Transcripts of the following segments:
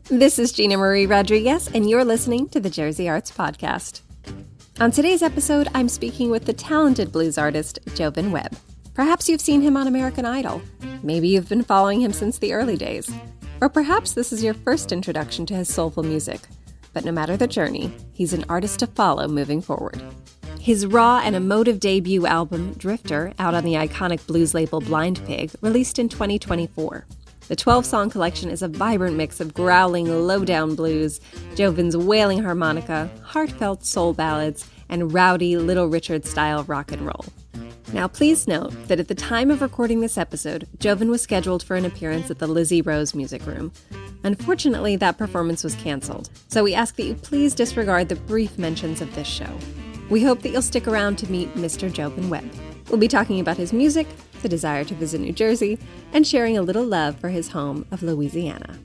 This is Gina Marie Rodriguez, and you're listening to the Jersey Arts Podcast. On today's episode, I'm speaking with the talented blues artist, Jovin Webb. Perhaps you've seen him on American Idol. Maybe you've been following him since the early days. Or perhaps this is your first introduction to his soulful music. But no matter the journey, he's an artist to follow moving forward. His raw and emotive debut album, Drifter, out on the iconic blues label Blind Pig, released in 2024. The 12-song collection is a vibrant mix of growling, low-down blues, Jovin's wailing harmonica, heartfelt soul ballads, and rowdy Little Richard-style rock and roll. Now, please note that at the time of recording this episode, Jovin was scheduled for an appearance at the Lizzie Rose Music Room. Unfortunately, that performance was canceled, so we ask that you please disregard the brief mentions of this show. We hope that you'll stick around to meet Mr. Jovin Webb. We'll be talking about his music, the desire to visit New Jersey, and sharing a little love for his home of Louisiana.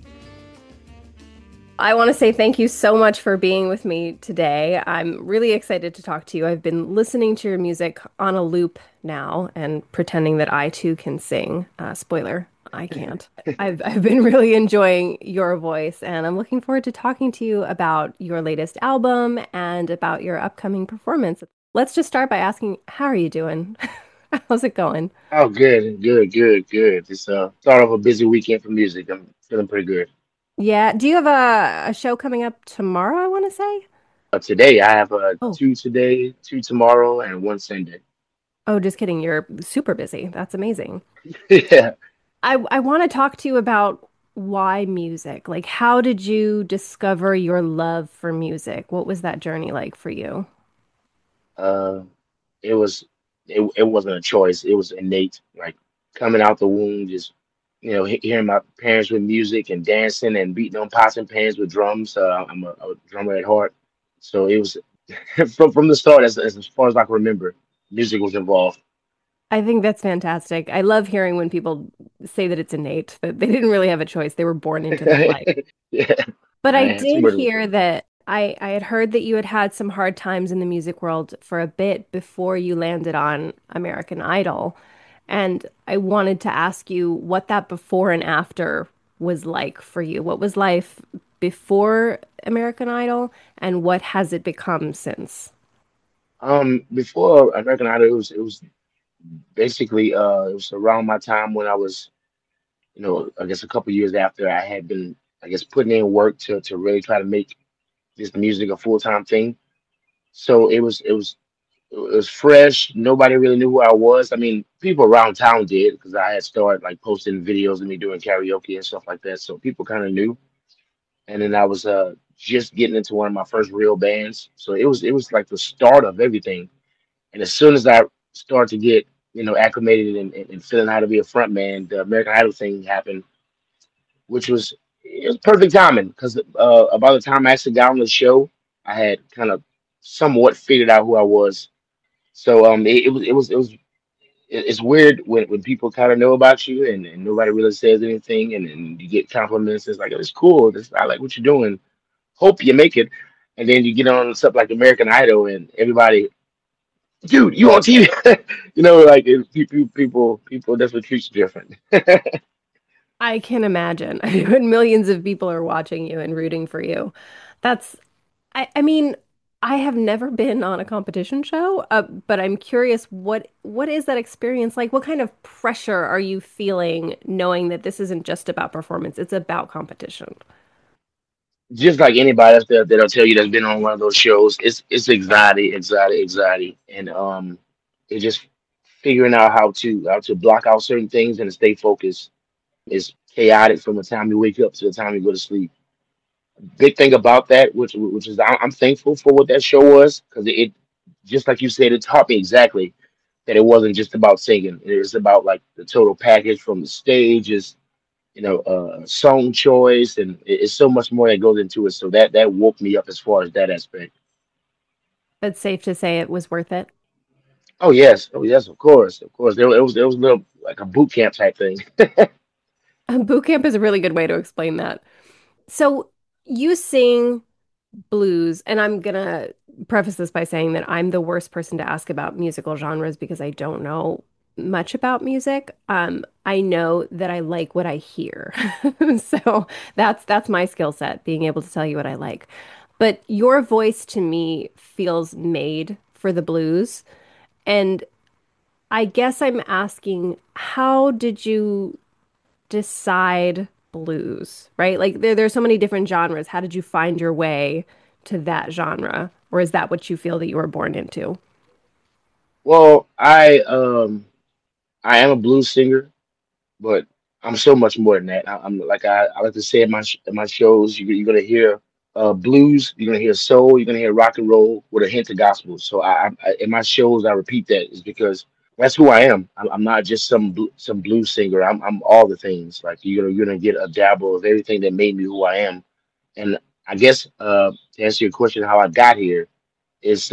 I want to say thank you so much for being with me today. I'm really excited to talk to you. I've been listening to your music on a loop now and pretending that I too can sing. Spoiler, I can't. I've been really enjoying your voice, and I'm looking forward to talking to you about your latest album and about your upcoming performance. Let's just start by asking, how are you doing? How's it going? Oh, good, good, good, good. It's start of a busy weekend for music. I'm feeling pretty good. Yeah. Do you have a show coming up tomorrow, I want to say? Today I have Oh, two today, two tomorrow, and one Sunday. oh, just kidding. You're super busy. That's amazing. Yeah. I want to talk to you about why music. Like, how did you discover your love for music? What was that journey like for you? Uh, it was it wasn't a choice. It was innate. Like coming out the womb, just hearing my parents with music and dancing and beating on pots and pans with drums. I'm a drummer at heart, so it was from the start. As far as I can remember, music was involved. I think that's fantastic. I love hearing when people say that it's innate, that they didn't really have a choice. They were born into that life. Yeah. But I I had too did much. hear that I had heard that you had had some hard times in the music world for a bit before you landed on American Idol. And I wanted to ask you what that before and after was like for you. What was life before American Idol, and what has it become since? Before American Idol, it was basically it was around my time when I was, I guess a couple years after I had been, I guess, putting in work to really try to make this music a full-time thing. So it was fresh. Nobody really knew who I was. I mean, people around town did because I had started like posting videos of me doing karaoke and stuff like that. So people kind of knew. And then I was just getting into one of my first real bands. So it was like the start of everything. And as soon as I started to get, acclimated and feeling how to be a front man, the American Idol thing happened, which was it was perfect timing because about the time I actually got on the show, I had kind of somewhat figured out who I was. So it's weird when people kind of know about you and nobody really says anything and you get compliments. It's like it's cool. I like what you're doing. Hope you make it. And then you get on stuff like American Idol and everybody dude, you on TV? Like people definitely treat you different. I can imagine. When millions of people are watching you and rooting for you. That's, I mean, I have never been on a competition show, but I'm curious, what is that experience like? What kind of pressure are you feeling knowing that this isn't just about performance, it's about competition? Just like anybody else that'll tell you that's been on one of those shows, it's anxiety, anxiety, anxiety, and it's just figuring out how to block out certain things and to stay focused. Is chaotic from the time you wake up to the time you go to sleep. Big thing about that, which is I'm thankful for what that show was because it just like you said, it taught me exactly that it wasn't just about singing. It was about like the total package from the stages, song choice, and it's so much more that goes into it. So that woke me up as far as that aspect. It's safe to say it was worth it. Oh yes, of course, of course. There was a little like a boot camp type thing. Boot camp is a really good way to explain that. So you sing blues, and I'm gonna preface this by saying that I'm the worst person to ask about musical genres because I don't know much about music. I know that I like what I hear. So that's my skill set, being able to tell you what I like. But your voice to me feels made for the blues. And I guess I'm asking, how did you decide blues, right? Like there's so many different genres. How did you find your way to that genre? Or is that what you feel that you were born into? Well, I am a blues singer, but I'm so much more than that. I'm like I like to say in my shows, you're gonna hear blues, you're gonna hear soul, you're gonna hear rock and roll with a hint of gospel. So in my shows I repeat that is because that's who I am. I'm not just some blues singer. I'm all the things. Like you're gonna get a dabble of everything that made me who I am. And I guess to answer your question, how I got here is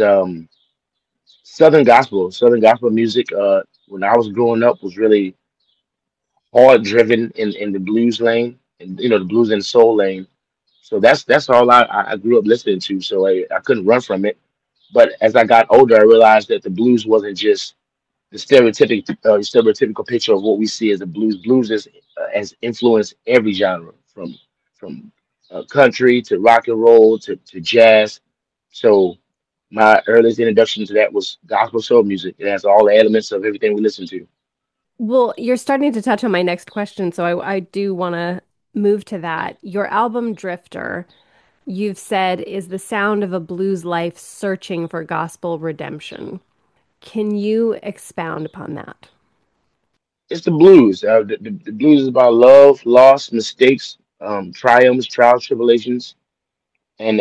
Southern gospel music. When I was growing up, was really hard driven in the blues lane, and the blues and soul lane. So that's all I grew up listening to. So I couldn't run from it. But as I got older, I realized that the blues wasn't just the stereotypical picture of what we see as the blues. Blues has influenced every genre from country to rock and roll to jazz. So my earliest introduction to that was gospel soul music. It has all the elements of everything we listen to. Well, you're starting to touch on my next question, so I do want to move to that. Your album Drifter, you've said, is the sound of a blues life searching for gospel redemption. Can you expound upon that? It's the blues. The blues is about love, loss, mistakes, triumphs, trials, tribulations, and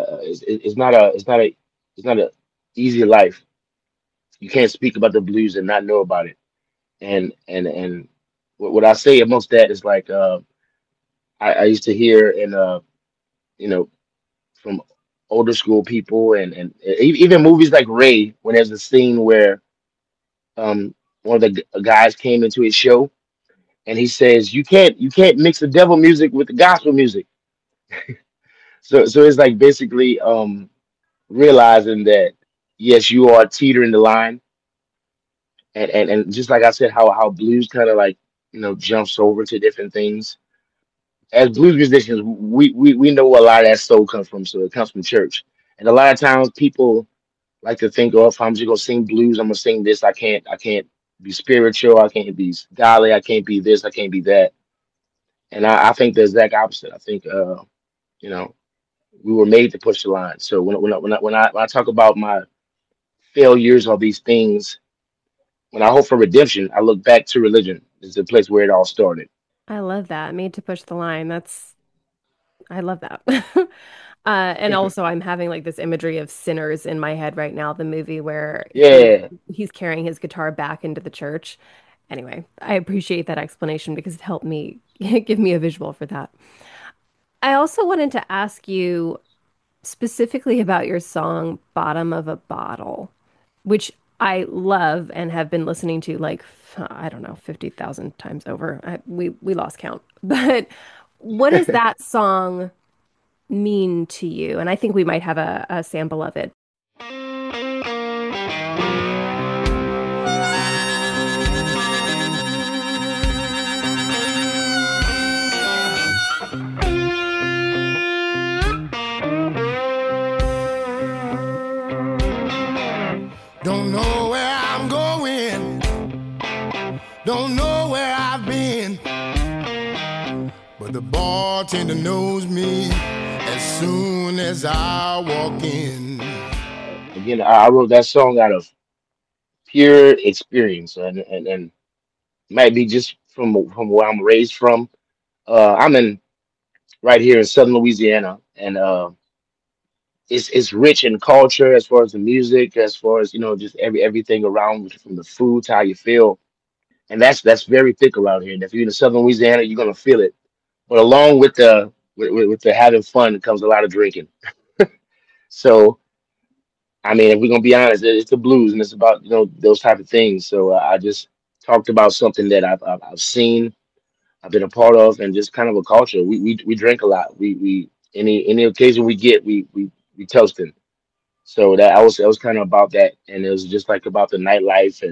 it's not a easy life. You can't speak about the blues and not know about it. And what I say amongst that is like I used to hear you know from older school people even movies like Ray when there's a scene where um one of the guys came into his show and he says you can't mix the devil music with the gospel music. So it's like basically realizing that yes, you are teetering the line, and just like I said, how blues kind of like jumps over to different things. As blues musicians, we know where a lot of that soul comes from. So it comes from church, and a lot of times people like to think, oh, if I'm just gonna sing blues, I'm gonna sing this. I can't be spiritual. I can't be godly. I can't be this. I can't be that. And I think the exact opposite. I think you know we were made to push the line. So when I talk about my failures or these things, when I hope for redemption, I look back to religion. It's the place where it all started. I love that. Made to push the line. I love that. And also, I'm having like this imagery of Sinners in my head right now, the movie where Yeah. he's carrying his guitar back into the church. Anyway, I appreciate that explanation because it helped me give me a visual for that. I also wanted to ask you specifically about your song Bottom of a Bottle, which I love and have been listening to like I don't know, 50,000 times over. We lost count. But what does that song mean to you? And I think we might have a sample of it. Don't know where I'm going, don't know where I've been, but the bartender knows me as soon as I walk in. Again, I wrote that song out of pure experience, and might be just from where I'm raised from. I'm in right here in Southern Louisiana, and it's rich in culture as far as the music, as far as just everything around from the food to how you feel, and that's very thick around here. And if you're in Southern Louisiana, you're gonna feel it. But along with with the having fun comes a lot of drinking. So I mean, if we're gonna be honest, it's the blues, and it's about those type of things. So I just talked about something that I've seen, I've been a part of, and just kind of a culture. We drink a lot. We any occasion we get, we toasting. So that I was kind of about that, and it was just like about the nightlife, and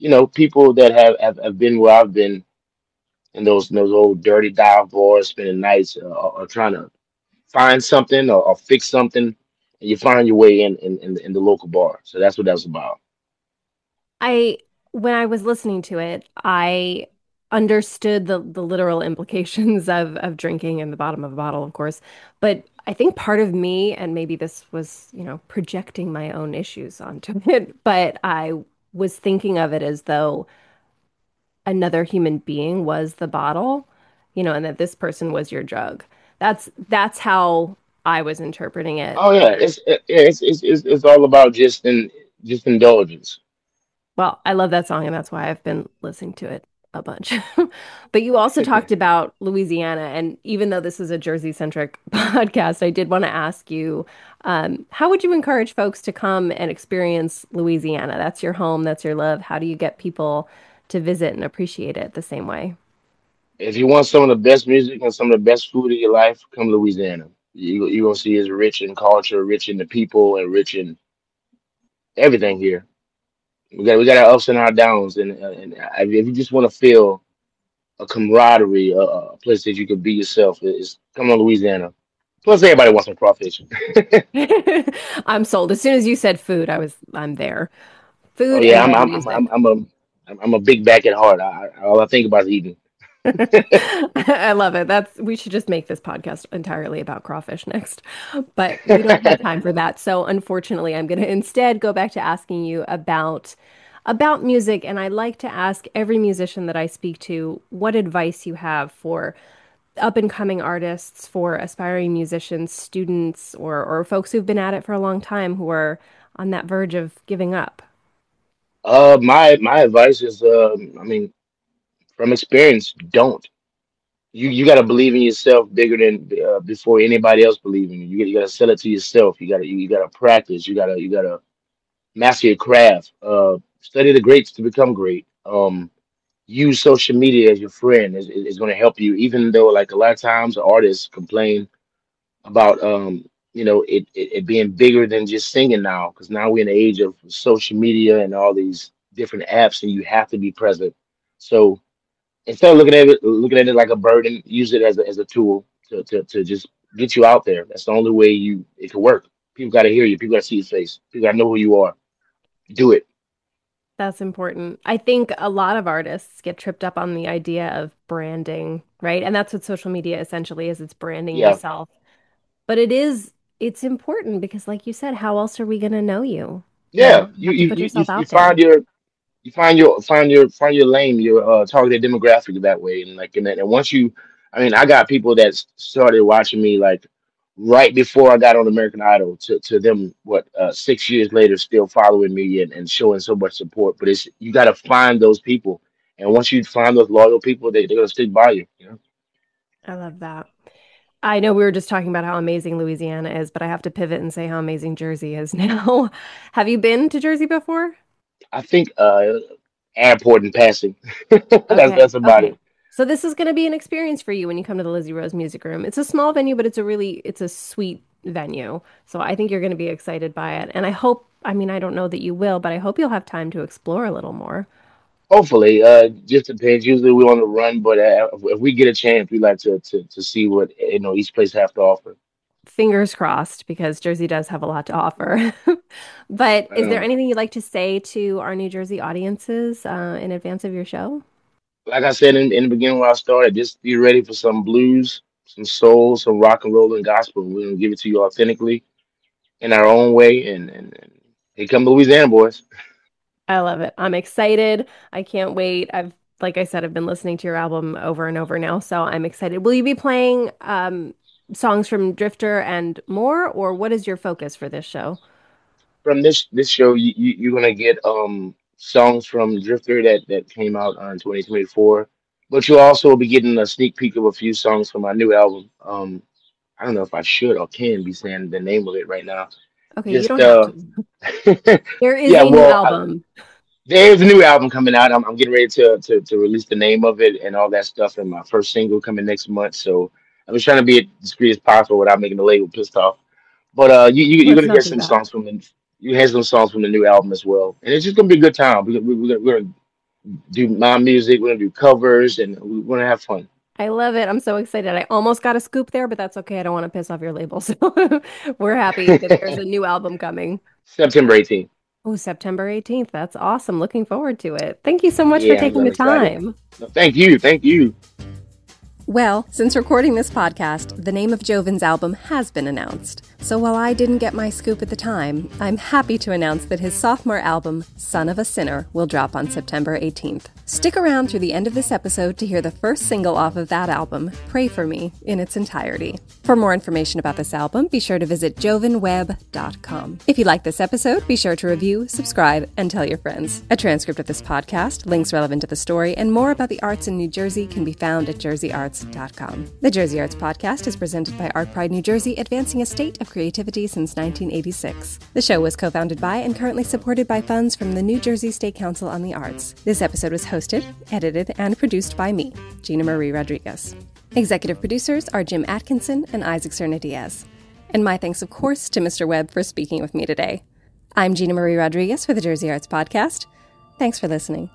people that have been where I've been in those old dirty dive bars, spending nights, or trying to find something or fix something, and you find your way in the local bar. So that's what that's about. I when I was listening to it, I understood the literal implications of drinking in the bottom of a bottle, of course. But I think part of me, and maybe this was, projecting my own issues onto it, but I was thinking of it as though another human being was the bottle, and that this person was your drug. That's how I was interpreting it. Oh yeah, it's all about just indulgence. Well, I love that song, and that's why I've been listening to it a bunch. But you also talked about Louisiana, and even though this is a Jersey-centric podcast, I did want to ask you, how would you encourage folks to come and experience Louisiana? That's your home, that's your love. How do you get people to visit and appreciate it the same way? If you want some of the best music and some of the best food of your life, come to Louisiana. You're gonna see it's rich in culture, rich in the people, and rich in everything here. We got our ups and our downs, and if you just want to feel a camaraderie, a place that you can be yourself, is come to Louisiana. Plus, everybody wants some crawfish. I'm sold. As soon as you said food, I'm there. Oh Food yeah, and then music. I'm a big back at heart. All I think about is eating. I love it. We should just make this podcast entirely about crawfish next. But we don't have time for that. So unfortunately, I'm going to instead go back to asking you about music, and I like to ask every musician that I speak to what advice you have for up and coming artists, for aspiring musicians, students, or folks who've been at it for a long time who are on that verge of giving up. My advice is, I mean, from experience, don't. You got to believe in yourself bigger than before anybody else believe in you. You got to sell it to yourself. You got to practice. You got to master your craft. Study the greats to become great. Use social media as your friend is going to help you. Even though, like a lot of times, artists complain about it being bigger than just singing now, because now we're in the age of social media and all these different apps, and you have to be present. So instead of looking at it like a burden, use it as a tool to just get you out there. That's the only way it can work. People got to hear you. People got to see your face. People got to know who you are. Do it. That's important. I think a lot of artists get tripped up on the idea of branding, right? And that's what social media essentially is. It's branding Yeah, yourself. But it's important because like you said, how else are we going to know you? yeah. You have to put yourself You out find there. your lane, your targeted demographic that way, and once I mean, I got people that started watching me like right before I got on American Idol to them, what, 6 years later, still following me and showing so much support. But it's you got to find those people, and once you find those loyal people, they're gonna stick by you. You know, I love that. I know we were just talking about how amazing Louisiana is, but I have to pivot and say how amazing Jersey is now. Have you been to Jersey before? I think airport and passing. Okay. That's about Okay. it. So this is going to be an experience for you when you come to the Lizzie Rose Music Room. It's a small venue, but it's a sweet venue. So I think you're going to be excited by it. And I mean, I don't know that you will, but I hope you'll have time to explore a little more. Hopefully, just depends. Usually we on the run, but if we get a chance, we like to see what each place have to offer. Fingers crossed, because Jersey does have a lot to offer. But I is there know. anything you'd like to say to our New Jersey audiences, in advance of your show? Like I said in the beginning when I started, just be ready for some blues, some soul, some rock and roll and gospel. We're gonna give it to you authentically in our own way, and here come the Louisiana boys. I love it. I'm excited. I can't wait. Like I said, I've been listening to your album over and over now, so I'm excited. Will you be playing songs from Drifter and more, or what is your focus for this show? From this show, you're gonna get songs from Drifter that came out in 2024, but you'll also be getting a sneak peek of a few songs from my new album. I don't know if I should or can be saying the name of it right now. Okay, you Just don't have to. There is yeah, a new well, album. there's a new album coming out. I'm getting ready to release the name of it and all that stuff, and my first single coming next month. So I'm just trying to be as discreet as possible without making the label pissed off. But you're Let's gonna hear not do some that. songs from the you hear some songs from the new album as well, and it's just gonna be a good time. We're gonna do my music. We're gonna do covers, and we're gonna have fun. I love it. I'm so excited. I almost got a scoop there, but that's okay. I don't want to piss off your label. So we're happy that there's a new album coming. September 18th. Oh, September 18th. That's awesome. Looking forward to it. Thank you so much for Yeah, taking I'm the excited. time. No, thank you. Thank you. Well, since recording this podcast, the name of Joven's album has been announced. So while I didn't get my scoop at the time, I'm happy to announce that his sophomore album, Son of a Sinner, will drop on September 18th. Stick around through the end of this episode to hear the first single off of that album, Pray For Me, in its entirety. For more information about this album, be sure to visit jovenweb.com. If you like this episode, be sure to review, subscribe, and tell your friends. A transcript of this podcast, links relevant to the story, and more about the arts in New Jersey can be found at jerseyarts.com. The Jersey Arts Podcast is presented by Art Pride New Jersey, advancing a state of creativity since 1986. The show was co-founded by and currently supported by funds from the New Jersey State Council on the Arts. This episode was hosted, edited, and produced by me, Gina Marie Rodriguez. Executive producers are Jim Atkinson and Isaac Cerna-Diaz. And my thanks, of course, to Mr. Webb for speaking with me today. I'm Gina Marie Rodriguez for the Jersey Arts Podcast. Thanks for listening.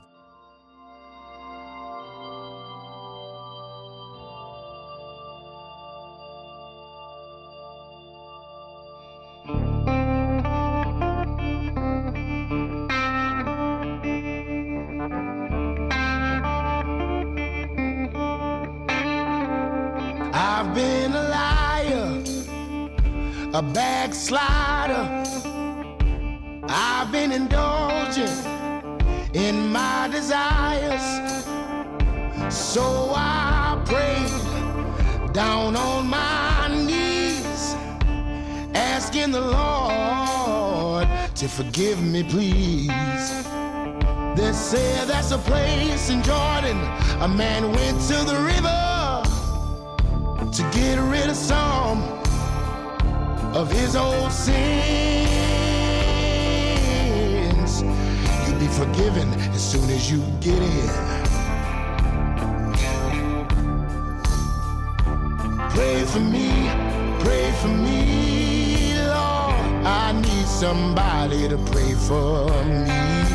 I've been a liar, a backslider. I've been indulging in my desires. So I prayed down on my knees, asking the Lord to forgive me, please. They say there's a place in Jordan, a man went to the river to get rid of some of his old sins. You'll be forgiven as soon as you get in. Pray for me, Lord. I need somebody to pray for me.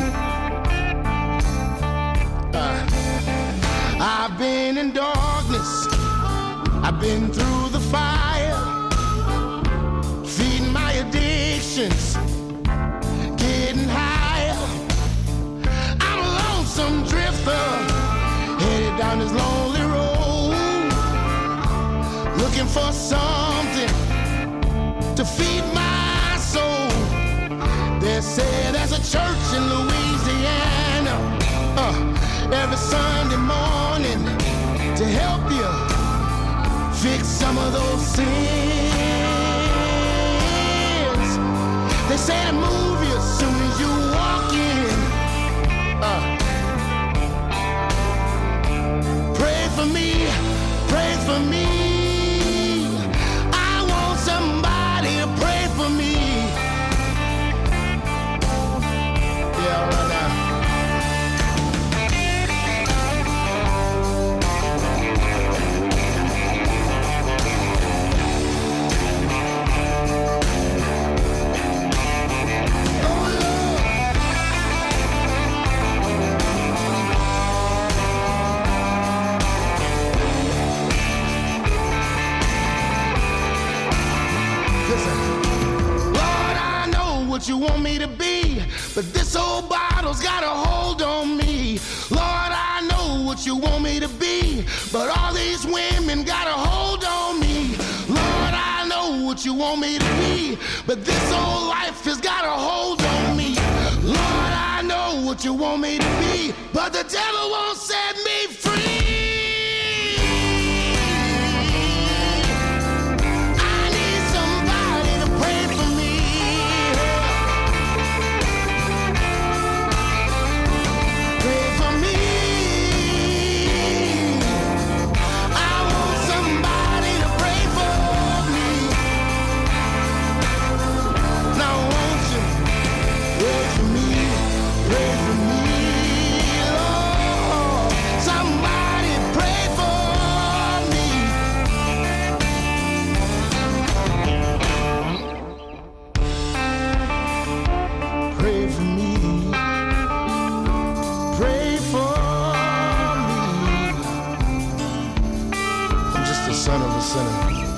I've been in darkness, I've been through the fire, feeding my addictions, getting higher. I'm a lonesome drifter, headed down this lonely road, looking for something to feed my soul. They say there's a church in Louisiana, every Sunday morning to help you fix some of those sins. They say to move you as soon as you walk in. Pray for me, pray for me. I want somebody to pray for me. Yeah, right now. What you want me to be, but this old bottle's got a hold on me. Lord, I know what you want me to be, but all these women got a hold on me. Lord, I know what you want me to be, but this old life has got a hold on me. Lord, I know what you want me to be, but the devil won't set me free. Somebody son of a sinner.